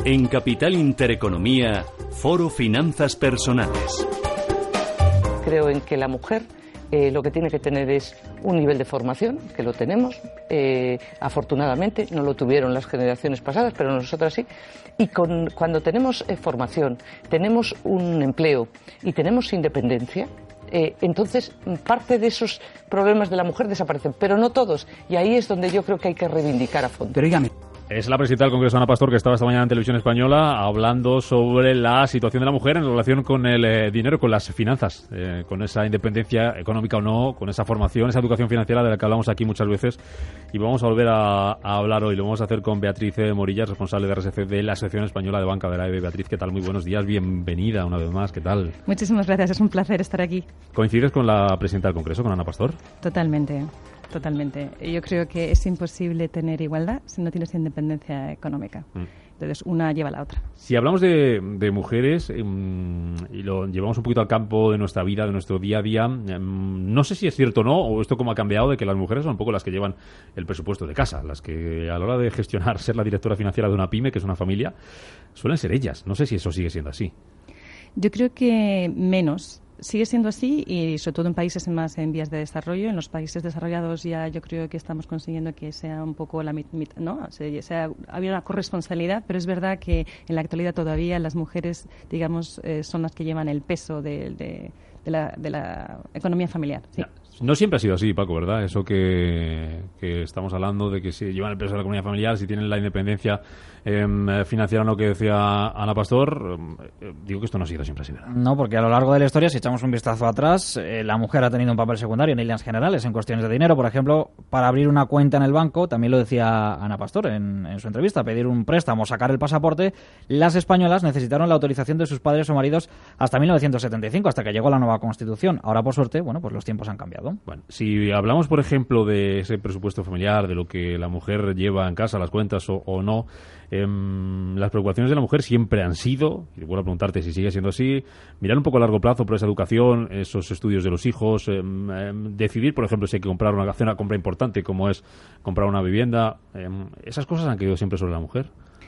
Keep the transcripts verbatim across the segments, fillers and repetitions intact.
En Capital Intereconomía, Foro Finanzas Personales. Creo en que la mujer eh, lo que tiene que tener es un nivel de formación, que lo tenemos, eh, afortunadamente, no lo tuvieron las generaciones pasadas, pero nosotras sí, y con, cuando tenemos eh, formación, tenemos un empleo y tenemos independencia, eh, entonces parte de esos problemas de la mujer desaparecen, pero no todos, y ahí es donde yo creo que hay que reivindicar a fondo. Pero dígame. Es la presidenta del Congreso, Ana Pastor, que estaba esta mañana en Televisión Española hablando sobre la situación de la mujer en relación con el eh, dinero, con las finanzas, eh, con esa independencia económica o no, con esa formación, esa educación financiera de la que hablamos aquí muchas veces. Y vamos a volver a, a hablar hoy. Lo vamos a hacer con Beatriz Morillas, responsable de R S C de la Asociación Española de Banca de la E B. Beatriz, ¿qué tal? Muy buenos días, bienvenida una vez más, ¿qué tal? Muchísimas gracias, es un placer estar aquí. ¿Coincides con la presidenta del Congreso, con Ana Pastor? Totalmente. Totalmente. Yo creo que es imposible tener igualdad si no tienes independencia económica. Mm. Entonces, una lleva a la otra. Si hablamos de, de mujeres um, y lo llevamos un poquito al campo de nuestra vida, de nuestro día a día, um, no sé si es cierto o no, o esto cómo ha cambiado, de que las mujeres son un poco las que llevan el presupuesto de casa, las que a la hora de gestionar, ser la directora financiera de una pyme, que es una familia, suelen ser ellas. No sé si eso sigue siendo así. Yo creo que menos. Sigue siendo así y sobre todo en países más en vías de desarrollo. En los países desarrollados ya yo creo que estamos consiguiendo que sea un poco la mitad, ¿no? O sea, sea, había una corresponsabilidad, pero es verdad que en la actualidad todavía las mujeres, digamos, eh, son las que llevan el peso de, de, de, la, de la economía familiar. Sí. No siempre ha sido así, Paco, ¿verdad? Eso que, que estamos hablando de que si llevan el peso de la economía familiar, si tienen la independencia eh, financiera, no, que decía Ana Pastor, eh, digo que esto no ha sido siempre así, ¿verdad? No, porque a lo largo de la historia, si echamos un vistazo atrás, eh, la mujer ha tenido un papel secundario en líneas generales, en cuestiones de dinero. Por ejemplo, para abrir una cuenta en el banco, también lo decía Ana Pastor en, en su entrevista, pedir un préstamo, sacar el pasaporte, las españolas necesitaron la autorización de sus padres o maridos hasta mil novecientos setenta y cinco, hasta que llegó la nueva Constitución. Ahora, por suerte, bueno, pues los tiempos han cambiado. Bueno, si hablamos, por ejemplo, de ese presupuesto familiar, de lo que la mujer lleva en casa, las cuentas o, o no, eh, las preocupaciones de la mujer siempre han sido, y vuelvo a preguntarte si sigue siendo así, mirar un poco a largo plazo por esa educación, esos estudios de los hijos, eh, eh, decidir, por ejemplo, si hay que comprar una, hacer una compra importante como es comprar una vivienda. Eh, esas cosas han caído siempre sobre la mujer.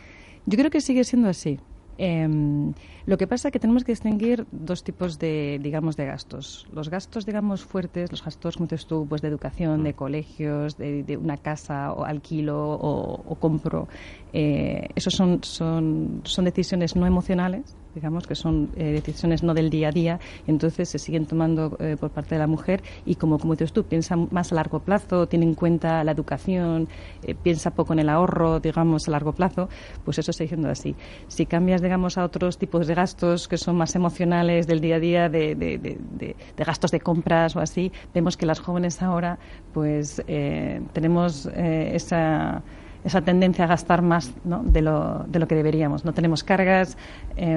Yo creo que sigue siendo así. Eh, lo que pasa es que tenemos que distinguir dos tipos de, digamos, de gastos. Los gastos, digamos, fuertes, los gastos, como dices tú, pues de educación, de colegios, de, de una casa o alquilo o, o compro. Eh, esos son, son, son decisiones no emocionales, digamos, que son eh, decisiones no del día a día, entonces se siguen tomando eh, por parte de la mujer y como, como dices tú, piensa más a largo plazo, tiene en cuenta la educación, eh, piensa poco en el ahorro, digamos, a largo plazo, pues eso sigue siendo así. Si cambias, digamos, a otros tipos de gastos que son más emocionales del día a día, de, de, de, de, de gastos de compras o así, vemos que las jóvenes ahora, pues eh, tenemos eh, esa... esa tendencia a gastar más, ¿no?, de lo de lo que deberíamos. No tenemos cargas, eh,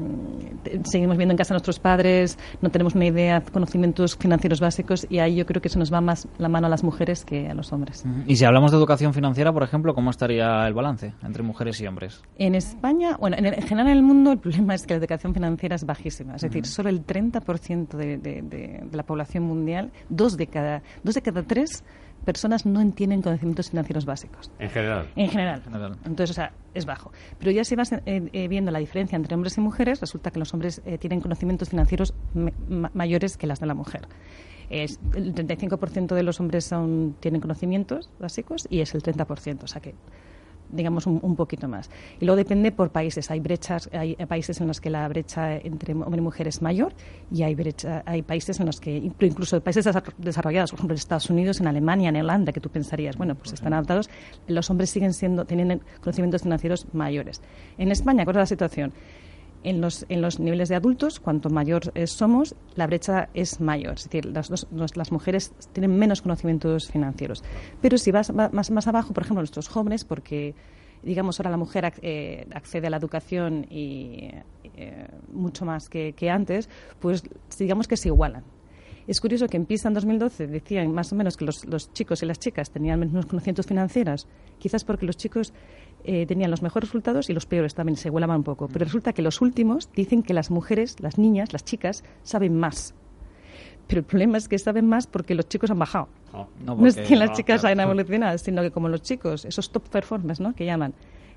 seguimos viendo en casa a nuestros padres, no tenemos una idea, conocimientos financieros básicos y ahí yo creo que se nos va más la mano a las mujeres que a los hombres. Y si hablamos de educación financiera, por ejemplo, ¿cómo estaría el balance entre mujeres y hombres? En España, bueno, en, en general en el mundo el problema es que la educación financiera es bajísima. Es decir, uh-huh. solo el treinta por ciento de, de, de, de la población mundial, dos de cada, dos de cada tres personas no tienen conocimientos financieros básicos. En general. En general. Entonces, o sea, es bajo. Pero ya si vas eh, eh, viendo la diferencia entre hombres y mujeres, resulta que los hombres eh, tienen conocimientos financieros me, ma, mayores que las de la mujer. Es, el treinta y cinco por ciento de los hombres son, tienen conocimientos básicos y es el treinta por ciento. O sea que digamos un, un poquito más. Y luego depende por países. Hay brechas, hay países en los que la brecha entre hombre y mujer es mayor y hay brecha, hay países en los que, incluso países desarrollados, por ejemplo en Estados Unidos, en Alemania, en Holanda, que tú pensarías, bueno, pues están adaptados, los hombres siguen siendo, tienen conocimientos financieros mayores. En España, ¿cuál es la situación? En los, en los niveles de adultos, cuanto mayor eh, somos, la brecha es mayor. Es decir, las, dos, los, las mujeres tienen menos conocimientos financieros. Pero si vas va, más, más abajo, por ejemplo, nuestros jóvenes, porque, digamos, ahora la mujer eh, accede a la educación y eh, mucho más que, que antes, pues digamos que se igualan. Es curioso que en PISA en dos mil doce decían más o menos que los, los chicos y las chicas tenían menos conocimientos financieros, quizás porque los chicos eh, tenían los mejores resultados y los peores también, se igualaban un poco. Pero resulta que los últimos dicen que las mujeres, las niñas, las chicas, saben más. Pero el problema es que saben más porque los chicos han bajado. No, no, porque, no es que las no, chicas claro. hayan evolucionado, sino que como los chicos, esos top performers, ¿no?, que llaman,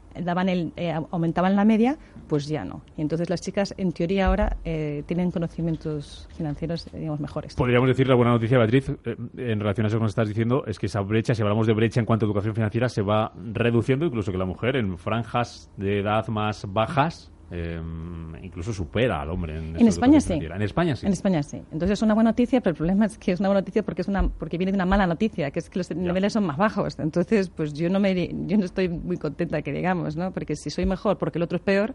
daban el, eh, aumentaban la media, pues ya no. Y entonces las chicas, en teoría, ahora eh, tienen conocimientos financieros, digamos, mejores. Podríamos decir la buena noticia, Beatriz, eh, en relación a eso que nos estás diciendo, es que esa brecha, si hablamos de brecha en cuanto a educación financiera, se va reduciendo, incluso que la mujer en franjas de edad más bajas Eh, incluso supera al hombre en, en España sí. En España sí. En España sí. Entonces es una buena noticia, pero el problema es que es una buena noticia porque es una porque viene de una mala noticia, que es que los ya. niveles son más bajos. Entonces, pues yo no me yo no estoy muy contenta, que digamos, ¿no? Porque si soy mejor porque el otro es peor,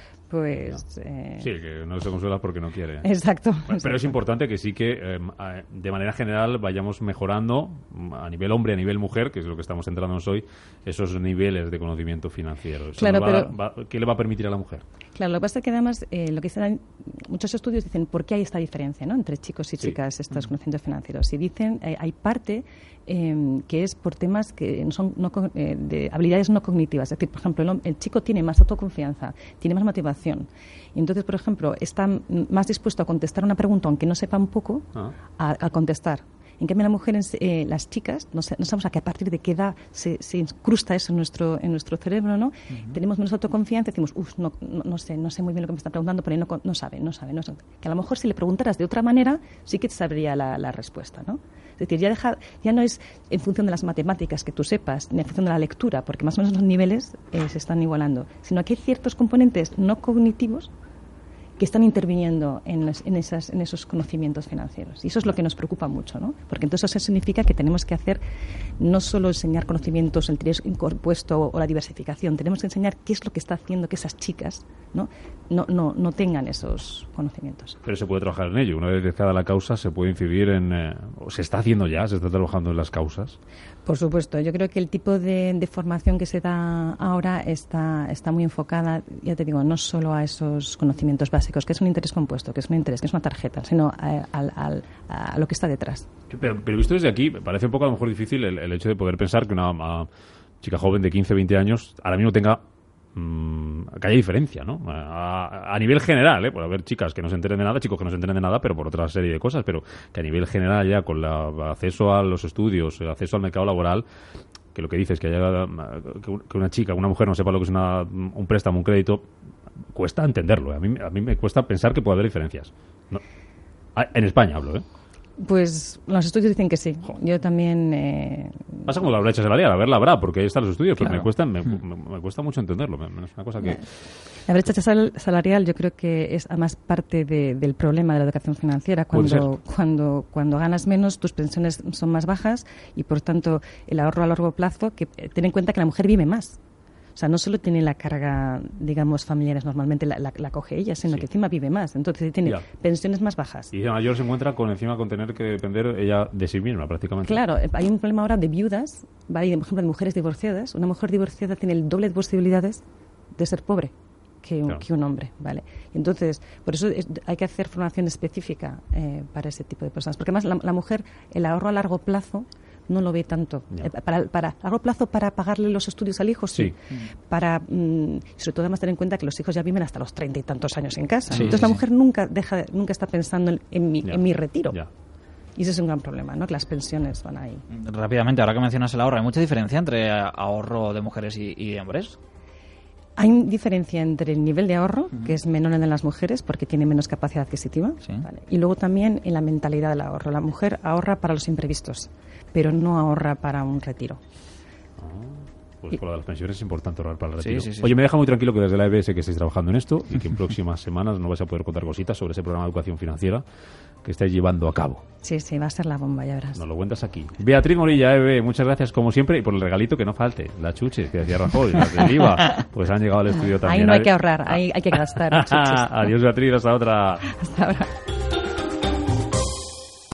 pues... Eh... Sí, que no se consuela porque no quiere. Exacto. Bueno, pero exacto. es importante que sí que, eh, de manera general, vayamos mejorando a nivel hombre, a nivel mujer, que es lo que estamos centrándonos hoy, esos niveles de conocimiento financiero. Eso claro, va, pero... va, ¿Qué le va a permitir a la mujer? Claro, lo que pasa es que además, eh, lo que dicen, muchos estudios dicen por qué hay esta diferencia, ¿no?, entre chicos y chicas, sí. estos conocimientos financieros. Y dicen, eh, hay parte eh, que es por temas que son no, eh, de habilidades no cognitivas. Es decir, por ejemplo, el, el chico tiene más autoconfianza, tiene más motivación. Y entonces, por ejemplo, está más dispuesto a contestar una pregunta, aunque no sepa un poco, ah. a, a contestar. En cambio, las mujeres, eh, las chicas, no, sé, no sabemos a qué a partir de qué edad se, se incrusta eso en nuestro en nuestro cerebro, ¿no? Uh-huh. Tenemos menos autoconfianza, decimos, uff, no, no, no sé, no sé muy bien lo que me está preguntando, pero no, no sabe, no sabe, no sabe. Que a lo mejor si le preguntaras de otra manera, sí que te sabría la, la respuesta, ¿no? Es decir, ya, deja, ya no es en función de las matemáticas que tú sepas, ni en función de la lectura, porque más o menos los niveles eh, se están igualando, sino que hay ciertos componentes no cognitivos que están interviniendo en, las, en, esas, en esos conocimientos financieros. Y eso es lo que nos preocupa mucho, ¿no? Porque entonces eso significa que tenemos que hacer no solo enseñar conocimientos, el riesgo impuesto o la diversificación, tenemos que enseñar qué es lo que está haciendo que esas chicas no, no, no, no tengan esos conocimientos. Pero se puede trabajar en ello. Una vez detectada la causa, se puede incidir en... Eh, o se está haciendo ya, se está trabajando en las causas. Por supuesto. Yo creo que el tipo de, de formación que se da ahora está, está muy enfocada, ya te digo, no solo a esos conocimientos básicos, que es un interés compuesto, que es un interés, que es una tarjeta, sino a, a, a, a lo que está detrás. Pero, pero visto desde aquí, me parece un poco a lo mejor difícil el, el hecho de poder pensar que una, una chica joven de quince, veinte años ahora mismo tenga mmm, que haya diferencia, ¿no? A, a nivel general, ¿eh? Puede haber chicas que no se enteren de nada, chicos que no se enteren de nada, pero por otra serie de cosas, pero que a nivel general ya con el acceso a los estudios, el acceso al mercado laboral, que lo que dices, que haya que una chica, una mujer no sepa lo que es una, un préstamo, un crédito, cuesta entenderlo. A mí, a mí me cuesta pensar que puede haber diferencias. No. En España hablo, ¿eh? Pues los estudios dicen que sí. Jo. Yo también... Eh... Pasa como la brecha salarial. A ver, la habrá, porque ahí están los estudios, claro. Pero me cuesta, me, me, me cuesta mucho entenderlo. Es una cosa que... La brecha salarial yo creo que es además parte de, del problema de la educación financiera. Cuando, cuando, cuando ganas menos, tus pensiones son más bajas y, por tanto, el ahorro a largo plazo, que ten en cuenta que la mujer vive más. O sea, no solo tiene la carga, digamos, familiares, normalmente la, la, la coge ella, sino sí. que encima vive más. Entonces tiene ya. pensiones más bajas. Y de mayor se encuentra con encima con tener que depender ella de sí misma, prácticamente. Claro, hay un problema ahora de viudas, ¿vale? Por ejemplo, de mujeres divorciadas. Una mujer divorciada tiene el doble de posibilidades de ser pobre que un, claro. que un hombre, ¿vale? Entonces, por eso es, hay que hacer formación específica eh, para ese tipo de personas. Porque además la, la mujer, el ahorro a largo plazo, no lo ve tanto. Eh, para, para a largo plazo, para pagarle los estudios al hijo, sí. sí. Para, mm, sobre todo, además, tener en cuenta que los hijos ya viven hasta los treinta y tantos años en casa. Sí, Entonces, sí, la mujer sí. nunca deja, nunca está pensando en, en, mi, en mi retiro. Ya. Y ese es un gran problema, ¿no? Que las pensiones van ahí. Rápidamente, ahora que mencionas el ahorro, ¿hay mucha diferencia entre ahorro de mujeres y, y de hombres? Hay diferencia entre el nivel de ahorro, uh-huh. que es menor en las mujeres porque tiene menos capacidad adquisitiva, sí. ¿vale? Y luego también en la mentalidad del ahorro. La mujer ahorra para los imprevistos, pero no ahorra para un retiro. Ah, pues por lo de las pensiones es importante ahorrar para el retiro. Sí, sí, sí, Oye, sí. me deja muy tranquilo que desde la E B S que estáis trabajando en esto y que en próximas semanas nos vais a poder contar cositas sobre ese programa de educación financiera que estáis llevando a cabo. Sí, sí, va a ser la bomba, ya verás. Nos lo cuentas aquí. Beatriz Morilla, E B, muchas gracias como siempre y por el regalito que no falte. Las chuches que decía Rajoy, las del I V A, pues han llegado al estudio también. Ahí no hay que ahorrar, ahí hay que gastar. Adiós, Beatriz, hasta otra. Hasta ahora.